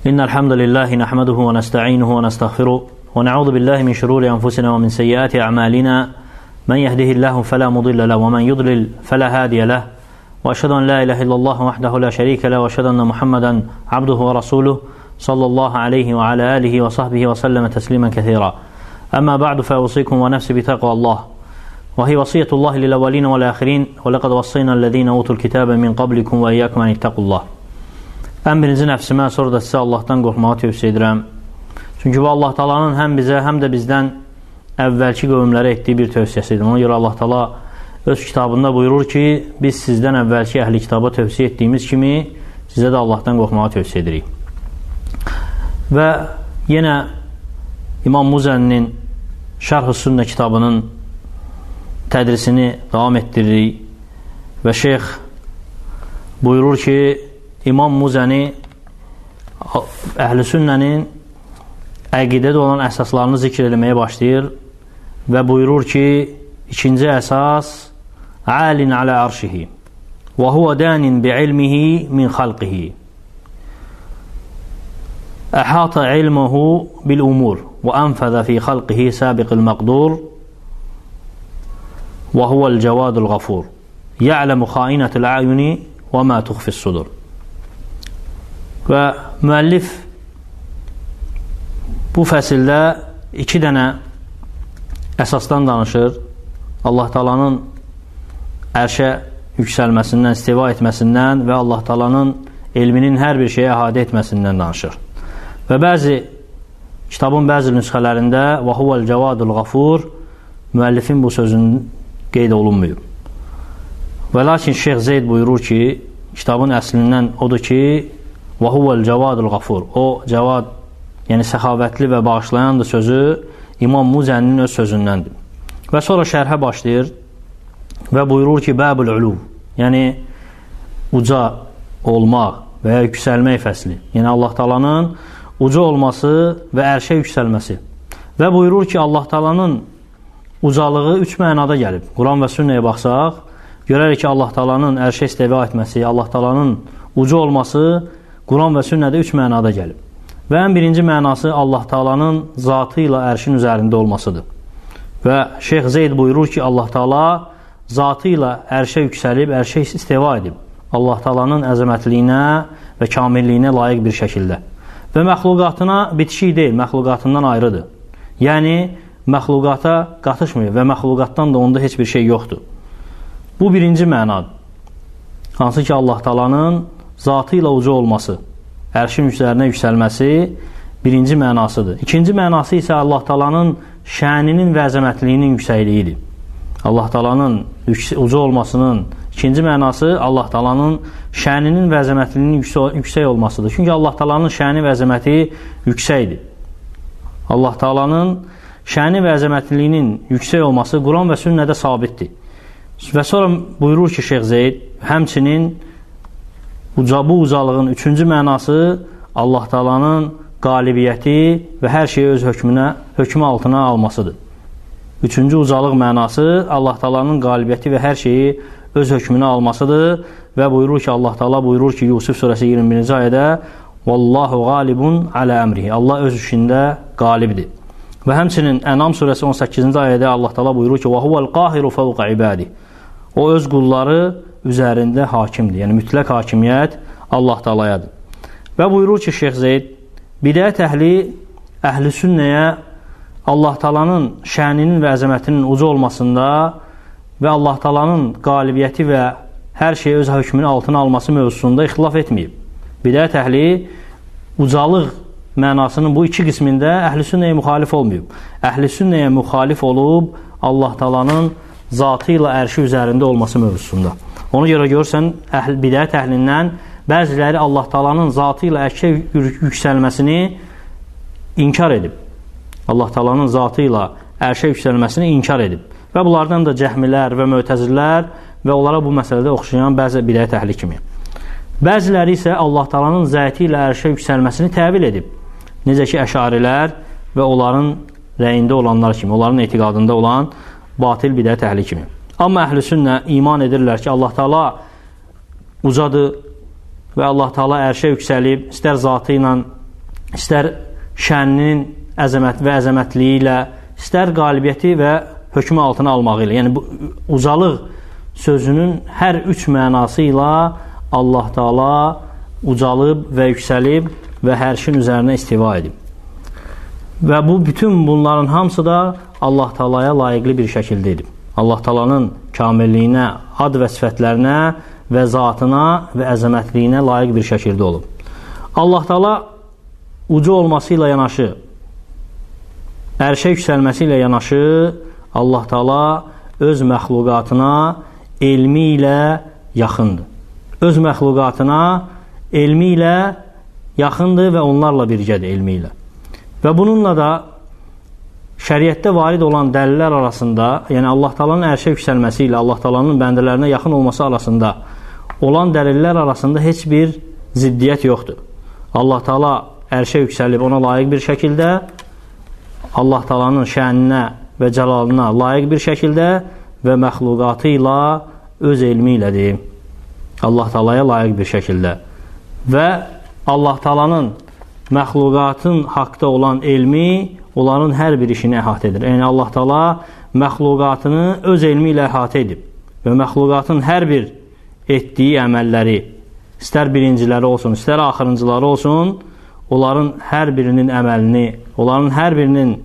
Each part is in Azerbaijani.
إن الحمد لله نحمده ونستعينه ونستغفره ونعوذ بالله من شرور أنفسنا ومن سيئات أعمالنا من يهده الله فلا مضل له ومن يضلل فلا هادي له وأشهد أن لا إله إلا الله وحده لا شريك له وأشهد أن محمدا عبده ورسوله صلى الله عليه وعلى آله وصحبه وسلم تسليما كثيرا. أما بعد فأوصيكم ونفسي بتقوى الله وهي وصية الله للأولين والآخرين ولقد وصينا الذين أوتوا الكتاب من قبلكم وإياكم أن اتقوا الله. Ən birinci nəfsimə, sonra da sizə Allahdan qorxmağı tövsiyə edirəm. Çünki bu Allah Taala'nın həm bizə, həm də bizdən əvvəlki qövmlərə etdiyi bir tövsiyəsidir. Ona görə Allah Taala öz kitabında buyurur ki, biz sizdən əvvəlki əhli kitaba tövsiyə etdiyimiz kimi sizə də Allahdan qorxmağı tövsiyə edirik. Və yenə İmam Muzəninin Şərh-ı Sünnə kitabının tədrisini davam etdiririk və şeyx buyurur ki, İmam Muzəni Əhl-i Sünnənin əqidədə olan əsaslarını zikr eləməyə başlayır və buyurur ki, ikinci əsas alin alə arşihi və huvə danin bi'ilmihi min xalqihi əhata ilməhu bil-umur və ənfəzə fi xalqihi sabiqil məqdur və huvəl cavadul qafur ya'ləmu xainətil əyuni və mə tuxfis sudur. Və müəllif bu fəsildə iki dənə əsasdan danışır. Allah Taala'nın ərşə yüksəlməsindən, istiva etməsindən və Allah Taala'nın elminin hər bir şeyə əhatə etməsindən danışır. Və kitabın bəzi nüsxələrində və huvəl cavadul qafur müəllifin bu sözünün qeyd olunmayıb. Və lakin Şeyx Zeyd buyurur ki, kitabın əslindən odur ki, və huvəl cavadul qafur. O, cavad, yəni səxavətli və bağışlayandır sözü İmam Muzəninin öz sözündəndir. Və sonra şərhə başlayır və buyurur ki, bəbul uluv, yəni uca olmaq və ya yüksəlmək fəsli. Yəni Allah Taala'nın uca olması və ərşə yüksəlməsi. Və buyurur ki, Allah Taala'nın ucalığı üç mənada gəlib. Quran və sünnəyə baxsaq, görərik ki, Allah Taala'nın ərşə istiva etməsi, Allah Taala'nın uca olması Quran və sünnədə üç mənada gəlib. Və ən birinci mənası Allah Taala'nın zatı ilə ərşin üzərində olmasıdır. Və Şeyx Zeyd buyurur ki, Allah Taala zatı ilə ərşə yüksəlib, ərşə istiva edib. Allah Taala'nın əzəmətliyinə və kamilliyinə layiq bir şəkildə. Və məxluqatına bitişik deyil, məxluqatından ayrıdır. Yəni, məxluqata qatışmıyor və məxluqatdan da onda heç bir şey yoxdur. Bu birinci mənadır. Hansı ki, Allah Taala'nın zatı ilə uca olması, ərşin üzərinə yüksəlməsi birinci mənasıdır. İkinci mənası isə Allah Taala'nın şəninin və əzəmətliyinin yüksəkliyidir. Allah Taala'nın uca olmasının ikinci mənası Allah Taala'nın şəninin və əzəmətliyinin yüksək olmasıdır. Çünki Allah Taala'nın şəni və əzəməti yüksəkdir. Allah Taala'nın şəni və əzəmətliyinin yüksək olması Quran və sünnədə sabitdir. Və sonra buyurur ki, Şeyx Zeyd, həmçinin bu ucalığın üçüncü mənası Allah Taala'nın qalibiyyəti və hər şeyi öz hökmü altına almasıdır. Üçüncü ucalıq mənası Allah Taala'nın qalibiyyəti və hər şeyi öz hökmünə almasıdır və buyurur ki, Allah Taala buyurur ki, Yusuf surəsi 21-ci ayədə Vallahu qalibun alə əmrihi. Allah öz işində qalibdir. Və həmçinin Ənam surəsi 18-ci ayədə Allah Taala buyurur ki, və huvəl qahiru fəvqə ibadi. O öz qulları üzərində hakimdir. Yəni, mütləq hakimiyyət Allah Taala'yadır. Və buyurur ki, Şeyx Zeyd, bidət əhli sünnəyə Allah Taala'nın şəninin və əzəmətinin uca olmasında və Allah Taala'nın qalibiyyəti və hər şeyi öz hökmünün altına alması mövzusunda ixtilaf etməyib. Bidət əhli ucalıq mənasının bu iki qismində əhli sünnəyə müxalif olmayıb. Əhli sünnəyə müxalif olub Allah Taala'nın zatı ilə ərşi üzərində olması mövzusunda. Ona görə görürsən, bidət əhlindən bəziləri Allah Taala'nın zatı ilə ərşə yüksəlməsini inkar edib. Allah Taala'nın zatı ilə ərşə yüksəlməsini inkar edib. Və bunlardan da cəhmilər və mötəzilər və onlara bu məsələdə oxşayan bəzi bidət əhli kimi. Bəziləri isə Allah Taala'nın zəti ilə ərşə yüksəlməsini təvil edib. Necə ki, əşarilər və onların rəyində olanlar kimi, onların etiqadında olan batil bidət əhli kimi. Amma əhl-i sünnə iman edirlər ki, Allah Taala ucadır və Allah Taala ərşə yüksəlib, istər zatı ilə istər şəninin əzəmətliyi ilə, istər qalibiyyəti və hökmü altına almağı ilə. Yəni, bu ucalıq sözünün hər üç mənası ilə Allah Taala ucalıb və yüksəlib və hər şeyin üzərinə istiva edib. Və bu bütün bunların hamısı da Allah Taalaya layiqli bir şəkildə edib. Allah Taalanın kamilliyinə, ad və sifətlərinə və zatına və əzəmətliyinə layiq bir şəkildə olub. Allah Taala ucu olması ilə yanaşı, ərşə yüksəlməsi ilə yanaşı, Allah Taala öz məxluqatına elmi ilə yaxındır. Öz məxluqatına elmi ilə yaxındır və onlarla birgədir elmi ilə. Və bununla da şəriətdə varid olan dəlillər arasında, yəni Allah Taalanın ərşə yüksəlməsi ilə Allah Taalanın bəndələrinə yaxın olması arasında olan dəlillər arasında heç bir ziddiyyət yoxdur. Allah Taala ərşə yüksəlib ona layiq bir şəkildə, Allah Taalanın şəninə və cəlalına layiq bir şəkildə və məxluqatı ilə öz elmi ilədir. Allah Taalaya layiq bir şəkildə. Və Allah Taalanın məxluqatın haqda olan elmi onların hər bir işini əhatə edir. Yəni Allah Taala məxluqatını öz elmi ilə əhatə edib və məxluqatın hər bir etdiyi əməlləri, istər birinciləri olsun, istər axırıncıları olsun, onların hər birinin əməlini, onların hər birinin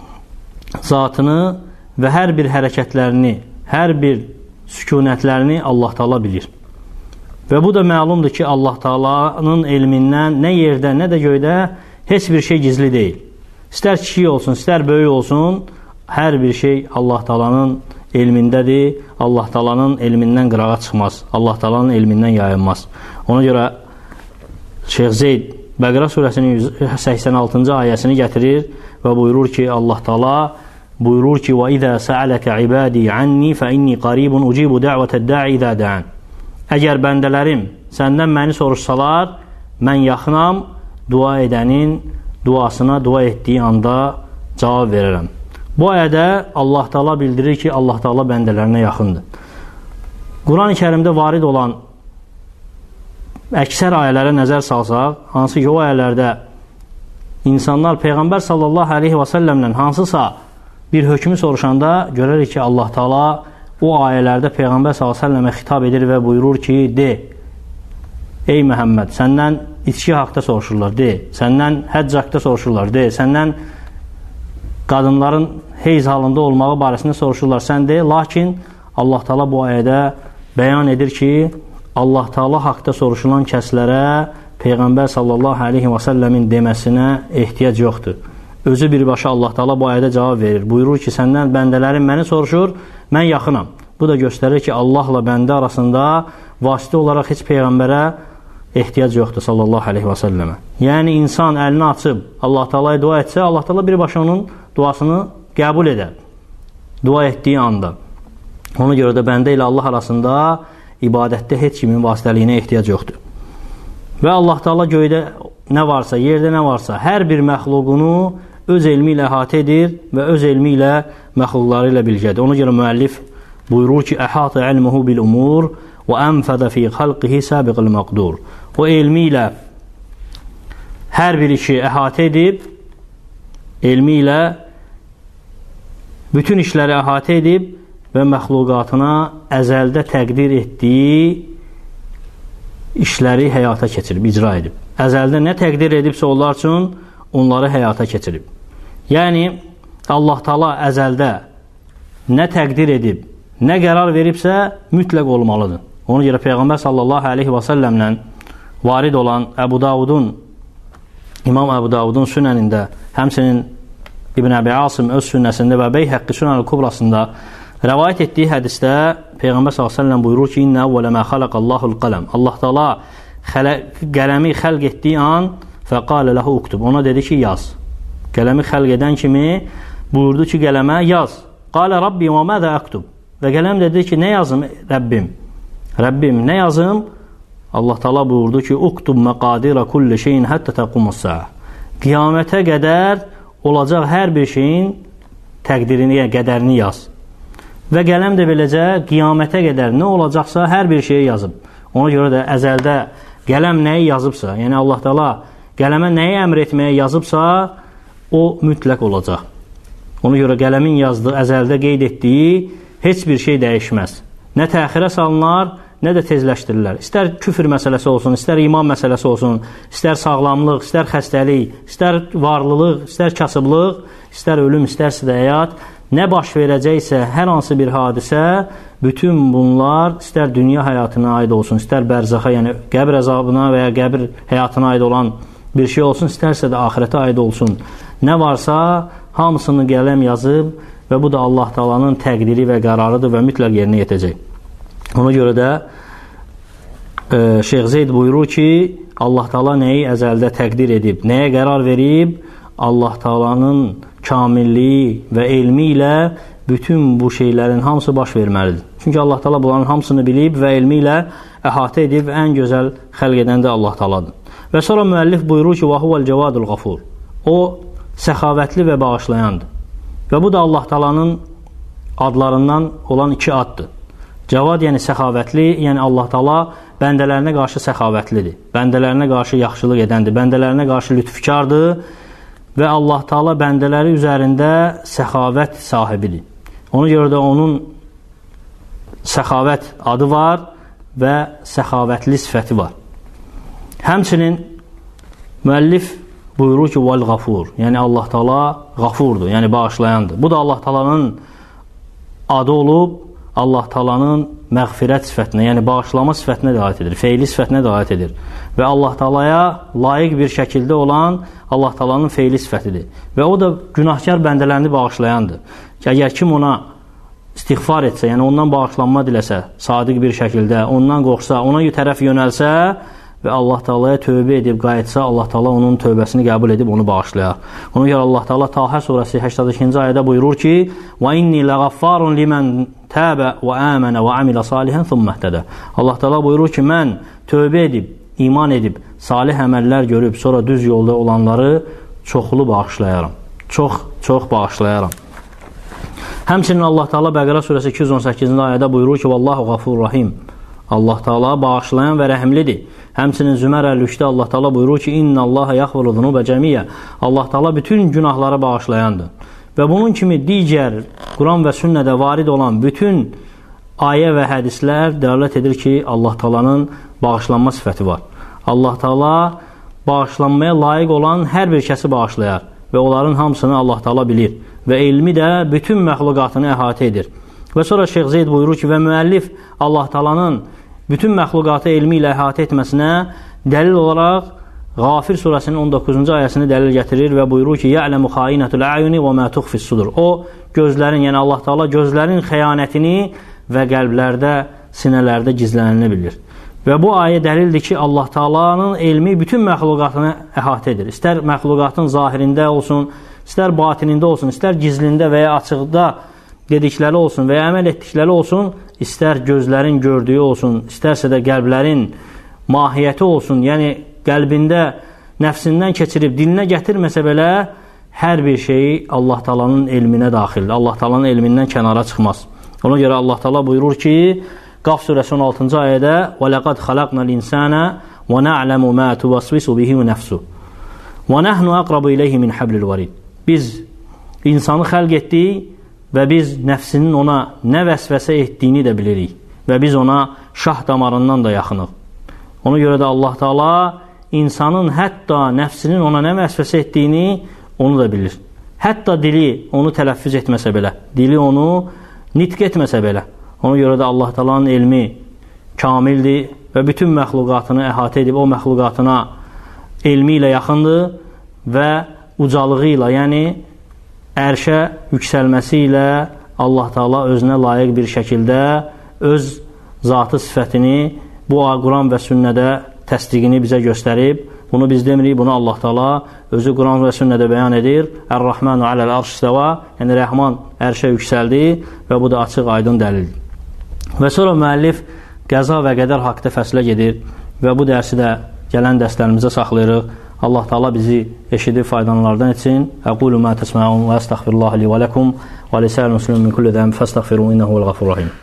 zatını və hər bir hərəkətlərini, hər bir sükunətlərini Allah Taala bilir. Və bu da məlumdur ki, Allah Taalanın elmindən nə yerdə, nə də göydə heç bir şey gizli deyil. İstər kiçik olsun, istər böyük olsun, hər bir şey Allah Taalanın elmindədir. Allah Taalanın elmindən qırağa çıxmaz. Allah Taalanın elmindən yayınmaz. Ona görə Şeyx Zeyd Bəqərə surəsinin 86-cı ayəsini gətirir və buyurur ki, Allah Taala buyurur ki, وَإِذَا سَأَلَكَ عِبَادِي عَنِّي فَإِنِّي قَرِيبٌ أُجِيبُ دَعْوَةَ الدَّاعِ إِذَا دَعَانِ. Əgər bəndələrim səndən məni soruşsalar, mən yaxınam, dua edənin duasına dua etdiyi anda cavab verərəm. Bu ayədə Allah Taala bildirir ki, Allah Taala bəndələrinə yaxındır. Quran-ı Kərimdə varid olan əksər ayələrə nəzər salsaq, hansı ki o ayələrdə insanlar Peyğəmbər sallallahu aleyhi və səlləmlə hansısa bir hökmü soruşanda görərik ki, Allah Taala o ayələrdə Peyğəmbər s.ə.və xitab edir və buyurur ki, de, ey Məhəmməd, səndən içki haqda soruşurlar, de, səndən həcc haqda soruşurlar, de, səndən qadınların heyz halında olmağı barəsində soruşurlar, sən de, lakin Allah Taala bu ayədə bəyan edir ki, Allah Taala haqda soruşulan kəslərə Peyğəmbər s.ə.v-in deməsinə ehtiyac yoxdur. Özü birbaşa Allah Taala bu ayədə cavab verir. Buyurur ki, səndən bəndələrim məni soruşur, mən yaxınam. Bu da göstərir ki, Allahla bəndə arasında vasitə olaraq heç Peyğəmbərə ehtiyac yoxdur sallallahu aleyhi və səlləmə. Yəni, insan əlini açıb Allah Taalaya dua etsə, Allah Taala birbaşa onun duasını qəbul edər. Dua etdiyi anda. Ona görə də bəndə ilə Allah arasında ibadətdə heç kimin vasitəliyinə ehtiyac yoxdur. Və Allah Taala göydə nə varsa, yerdə nə varsa, hər bir məxluqunu öz elmi ilə əhatə edir və öz elmi ilə məxluqları ilə bilgədir. Ona görə müəllif buyurur ki, əhətə ilmuhu bil umur və ənfədə fi xalqihi səbiqil məqdur. O elmi ilə hər bir işi əhatə edib, elmi ilə bütün işləri əhatə edib və məxluqatına əzəldə təqdir etdiyi işləri həyata keçirib, icra edib. Əzəldə nə təqdir edibsə onlar üçün onları həyata keçirib. Yəni, Allah Taala əzəldə nə təqdir edib, nə qərar veribsə mütləq olmalıdır. Ona görə Peyğəmbər sallallahu aleyhi və səlləmlə varid olan İmam Əbu Davudun sünənində, həmçinin İbn Əbi Asim öz sünnəsində və Beyhəqqi Sünən-ül Kubrasında rəvayət etdiyi hədisdə Peyğəmbər s.ə.v buyurur ki, İnnə əvvələ mə xaləqəllahul qələm. Allah Taala qələmi xəlq etdiyi an fəqalə ləhu uktub. Ona dedi ki, yaz. Qələmi xəlq edən kimi buyurdu ki, qələmə yaz. Qalə Rabbi və mədə əktub. Və qələm dedi ki, nə yazım Rəbbim? Rəbbim, nə yazım? Allah Taala buyurdu ki, uktub məqadirə kulli şeyin həttə təqumus səə. Qiyamətə qədər olacaq hər bir şeyin təqdirini, qədərini yaz. Və qələm də beləcə qiyamətə qədər nə olacaqsa hər bir şeyi yazıb. Ona görə də əzəldə qələm nəyi yazıbsa, yəni Allah Taala qələmə nəyi əmr etməyə yazıbsa, o mütləq olacaq. Ona görə qələmin yazdığı, əzəldə qeyd etdiyi heç bir şey dəyişməz. Nə təxirə salınar, nə də tezləşdirilir. İstər küfr məsələsi olsun, istər iman məsələsi olsun, istər sağlamlıq, istər xəstəlik, istər varlılıq, istər kasıblıq, istər ölüm, istərsə də həyat, nə baş verəcəksə, hər hansı bir hadisə, bütün bunlar istər dünya həyatına aid olsun, istər bərzaxa, yəni qəbr əzabına və ya qəbr həyatına aid olan bir şey olsun, istərsə də axirətə aid olsun. Nə varsa, hamısını qələm yazıb və bu da Allah Taala'nın təqdiri və qərarıdır və mütləq yerinə yetəcək. Ona görə də Şeyx Zeyd buyurur ki, Allah Taala nəyi əzəldə təqdir edib, nəyə qərar verib, Allah Taala'nın kamilliyi və elmi ilə bütün bu şeylərin hamısı baş verməlidir. Çünki Allah Taala bunların hamısını bilib və elmi ilə əhatə edib ən gözəl xəlq edən də Allah Taaladır. Və sonra müəllif buyurur ki, "Vəhuvel cevadul gafur." O səxavətli və bağışlayandır. Və bu da Allah Taala'nın adlarından olan iki addır. Cavad yəni səxavətli, yəni Allah Taala bəndələrinə qarşı səxavətlidir. Bəndələrinə qarşı yaxşılıq edəndir. Bəndələrinə qarşı lütfkardır və Allah Taala bəndələri üzərində səxavət sahibidir. Ona görə də onun səxavət adı var və səxavətli sifəti var. Həmçinin müəllif buyurur ki, "Vel gafur", yəni Allah Taala qafurdur, yəni bağışlayandır. Bu da Allah Taala'nın adı olub Allah Taala'nın məğfirət sifətinə, yəni bağışlama sifətinə də aid edir, feili sifətinə də aid edir. Və Allah Taala'ya layiq bir şəkildə olan Allah Taala'nın feili sifətidir. Və o da günahkar bəndələrini bağışlayandır. Əgər kim ona istiğfar etsə, yəni ondan bağışlanma diləsə, sadiq bir şəkildə, ondan qorxsa, ona tərəf yönəlsə və Allah Taala'ya tövbə edib qayıtsa, Allah Taala onun tövbəsini qəbul edib onu bağışlayar. Ona görə Allah Taala Taha surəsi 82-ci ayədə buyurur ki: "Və inni lagaffarun limen təbə və əmənə və amilə salihan thumma ihtədə." Allah Taala buyurur ki, mən tövbə edib, iman edib, salih əməllər görüb, sonra düz yolda olanları çoxlu bağışlayaram. Çox bağışlayaram. Həmçinin Allah Taala Bəqərə surəsi 218-ci ayədə buyurur ki: "Vallahu gafurur rahim." Allah Taala bağışlayan və rəhimlidir. Həmçinin Zümər 53-də Allah Taala buyurur ki: "İnnallaha yaghfiru zunuba cəmiyə." Allah Taala bütün günahları bağışlayandır. Və bunun kimi digər Quran və sünnədə varid olan bütün ayə və hədislər dəlalət edir ki, Allah Taala'nın bağışlanma sifəti var. Allah Taala bağışlanmaya layiq olan hər bir kəsi bağışlayar və onların hamısını Allah Taala bilir və elmi də bütün məxluqatını əhatə edir. Və sonra Şeyx Zeyd buyurur ki, və müəllif Allah Taala'nın bütün məxluqatı elmi ilə əhatə etməsinə dəlil olaraq Ğafir surəsinin 19-cu ayəsini dəlil gətirir və buyurur ki, "Ya'lamu xainatul a'yuni və ma tukhfis sudur." O gözlərin, yəni Allah Taala gözlərin xəyanətini və qəlblərdə, sinələrdə gizlənəni bilir. Və bu ayə dəlildir ki, Allah Taala'nın elmi bütün məxluqatını əhatə edir. İstər məxluqatın zahirində olsun, istər batinində olsun, istər gizlində və ya açıqda dedikləri olsun və ya əməl etdikləri olsun, istər gözlərin gördüyü olsun, istərsə də qəlblərin mahiyyəti olsun, yəni qəlbində nəfsindən keçirib dilinə gətirməsə belə hər bir şeyi Allah Taala'nın elminə daxildir. Allah Taala'nın elmindən kənara çıxmaz. Ona görə Allah Taala buyurur ki, Qaf surəsi 16-cı ayədə: "Və laqad xalaqnal insana və na'lamu ma tuwaswisu bihi nafsu və nahnu aqrabu ilayhi min hablil varid." Biz insanı xəlq etdik və biz nəfsinin ona nə vəsvəsə etdiyini də bilirik və biz ona şah damarından da yaxınıq. Ona görə də Allah Taala insanın hətta nəfsinin ona nə vəsvəsə etdiyini onu da bilir. Hətta dili onu tələffüz etməsə belə, dili onu nitq etməsə belə. Ona görə də Allah Taala'nın elmi kamildir və bütün məxluqatını əhatə edib o məxluqatına elmi ilə yaxındır və ucalığı ilə, yəni ərşə yüksəlməsi ilə Allah Taala özünə layiq bir şəkildə öz zatı sifətini bu Quran və sünnədə təsdiqini bizə göstərib. Bunu biz demirik, bunu Allah Taala özü Quran və sünnədə bəyan edir. Ər-Rahmanu aləl arş istəva, yəni Rəhman ərşə yüksəldi və bu da açıq, aydın dəlildir. Və sonra müəllif qəza və qədər haqda fəslə gedir və bu dərsi də gələn dərslərimizə saxlayırıq. Allah Taala bizi eşidib faydalanlardan etsin. Aqulu ma təsma'un və əstəğfirullah li və lakum və lisa'il muslimin min kulli zənb fəstəğfiru innehu vel-gafurur rahim.